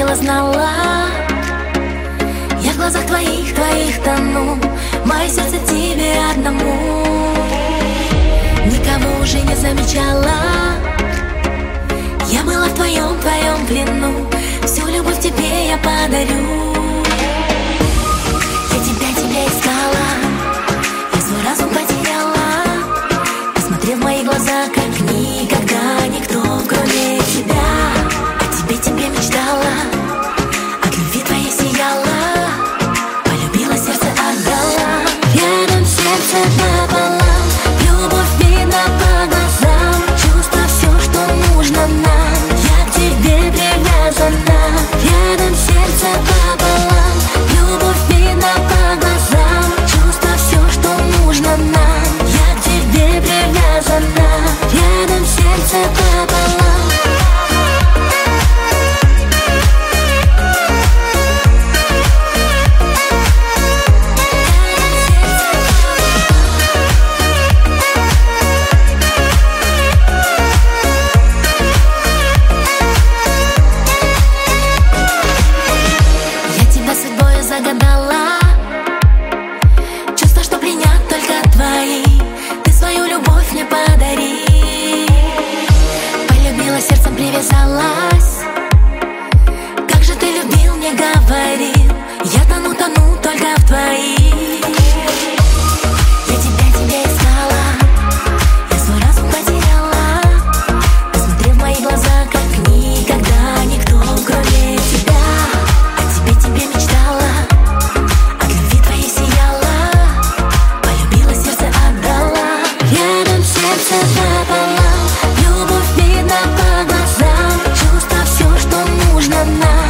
верила, знала. Я в глазах твоих тону, мое сердце тебе одному. Никого уже не замечала. Я была в твоем плену. Всю любовь тебе я подарю. Я тебя искала, я свой разум потеряла. Посмотри в мои глаза, как никогда никто, кроме тебя. О тебе мечтала, от любви твоей сияла. Полюбила, сердце отдала. Рядом сердце пополам, любовь видно по глазам. Чувство все, что нужно нам, я к тебе привязана. Рядом сердце пополам, любовь видно по глазам. Чувство все, что нужно нам, я к тебе привязана. Рядом сердце пополам. Загадала чувство, что пленят только твои. Ты свою любовь мне подари. Полюбила, сердцем привязалась. Как же ты любил, мне говорил. Я тону только в твоих. Я тебя искала, я свой разум потеряла. Посмотри в мои глаза, как никогда никто, кроме тебя. О тебе мечтала. Сердце пополам, любовь видно по глазам. Чувство все, что нужно нам.